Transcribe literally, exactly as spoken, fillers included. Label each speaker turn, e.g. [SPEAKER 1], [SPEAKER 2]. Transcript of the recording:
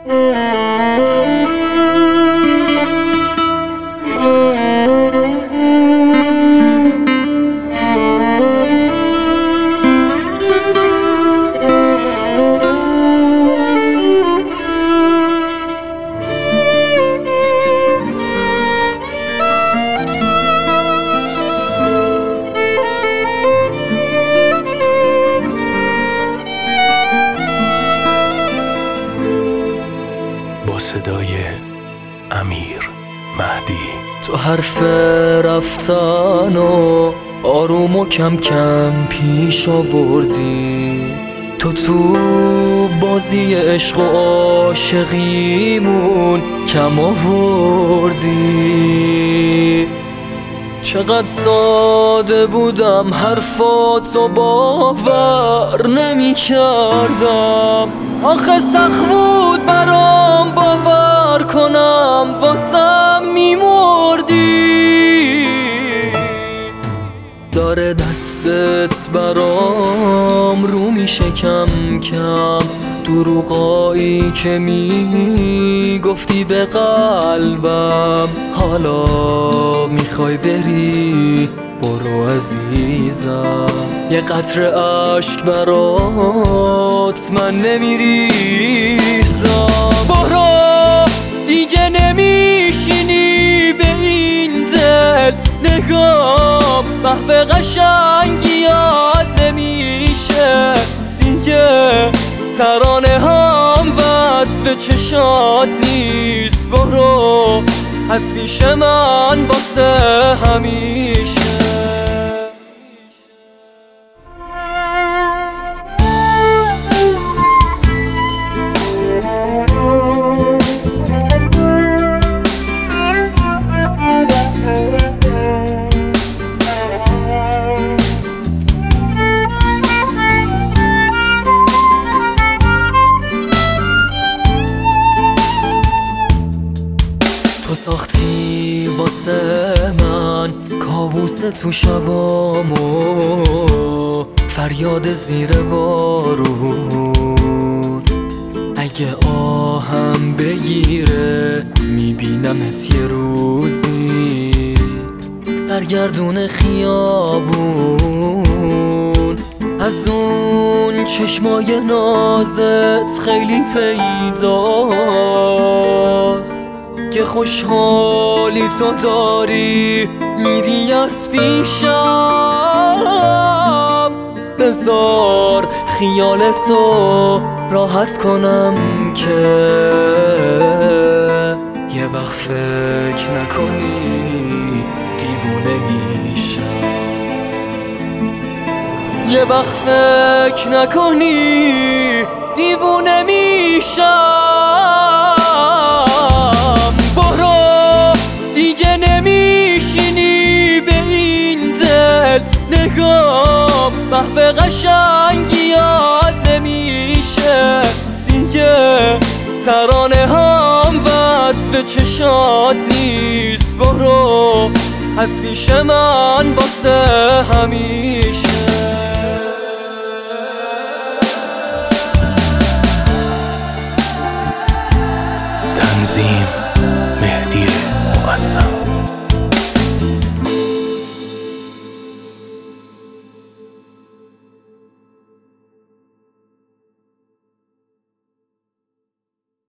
[SPEAKER 1] با صدای امیر مهدی.
[SPEAKER 2] تو حرف رفتن و آروم و کم کم پیش آوردی، تو تو بازی عشق و عاشقیمون کم آوردی. چقدر ساده بودم حرفاتو باور نمی کردم، آخه سخت بود برام باور کنم واسم میمردی. داره دستت برام رو میشه کم کم، دروغایی که میگفتی به قلبم، حالا میخوای بری برو عزیزم. یه قطره عشق برات من نمیریزم. برو دیگه نمیشینی به این دل نگام، محو قشنگیات نمیشه دیگه، ترانه هم وصف چشات نیست. برو از پیش من واسه همیشه. تو ساختی واسه من کابوس تو شبامو، فریاد زیر بارون. اگه آهم بگیره میبینمت یه روزی سرگردون خیابون، از اون چشمای نازت خیلی پیداست که خوشحالی تو داری میری از پیشم. بذار خیالتو راحت کنم که یه وقت فکر نکنی دیوونه میشم، یه وقت فکر نکنی دیوونه میشم. نگام محو قشنگیات نمیشه دیگه، ترانه هم وصف چشات نیست. برو از پیش من واسه همیشه.
[SPEAKER 1] تنظیم